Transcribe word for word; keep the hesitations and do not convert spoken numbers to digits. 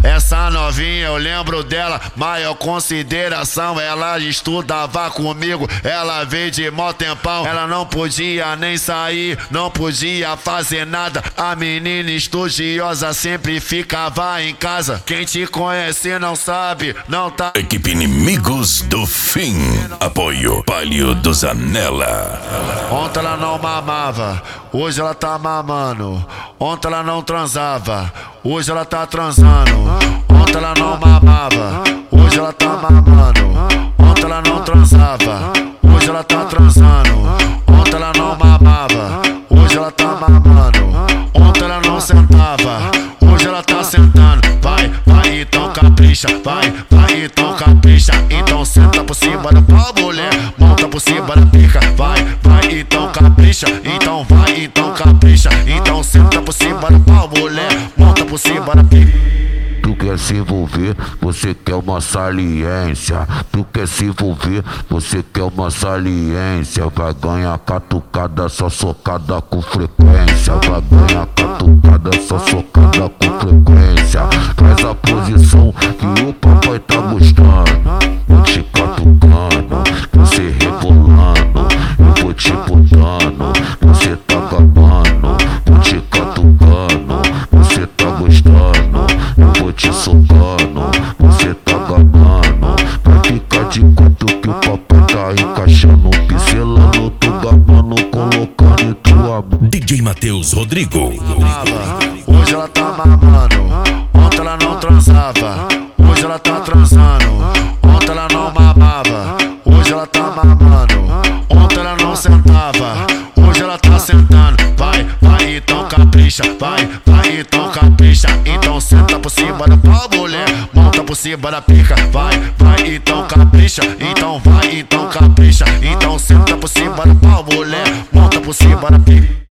Essa novinha eu lembro dela, maior consideração. Ela estudava comigo, ela veio de mó tempão. Ela não podia nem sair, não podia fazer nada. A menina estudiosa sempre ficava em casa. Quem te conhece não sabe, não tá. Equipe Inimigos do Fim. Apoio Palio do Zanella. Ontem ela não mamava, hoje ela tá mamando. Ontem ela não transava, hoje ela tá transando. Ontem ela não mamava, hoje ela tá mamando. Ontem ela não transava, hoje ela tá transando. Ontem ela não mamava, hoje ela tá mamando. Ontem ela não sentava, hoje ela tá sentando. Vai, vai, então capricha, vai, vai, então capricha. Então senta por cima do pau, mulher, monta por cima da pica. Vai, vai, então capricha, então vai, então capricha. Então senta por cima do pau, mulher, monta por cima da pica. Tu quer se envolver, você quer uma saliência. Tu quer se envolver, você quer uma saliência. Vai ganhar catucada, só socada com frequência. Vai ganhar catucada, só socada com frequência. Traz a posição que o papai tá gostando. Vou te catucando, você rebolando. Eu vou te botando, você tá gabando. Vou te catucando, você tá gostando. Eu vou te socando, você tá gabando. Vai ficar de quanto que o papai tá encaixando, pincelando, tu gabando, colocando em tua boca. D J Matheus Rodrigo. Hoje ela tá mamando, ontem ela não transava, hoje ela tá transando. Ontem ela não mamava, hoje ela tá mamando. Ontem ela não sentava, hoje ela tá sentando. Vai, vai, então capricha, vai, vai, então capricha. Então senta por cima do pau, mulher, monta por cima da pica. Vai, vai, então capricha, então vai, então capricha. Então senta por cima do pau, mulher, monta por cima da pica.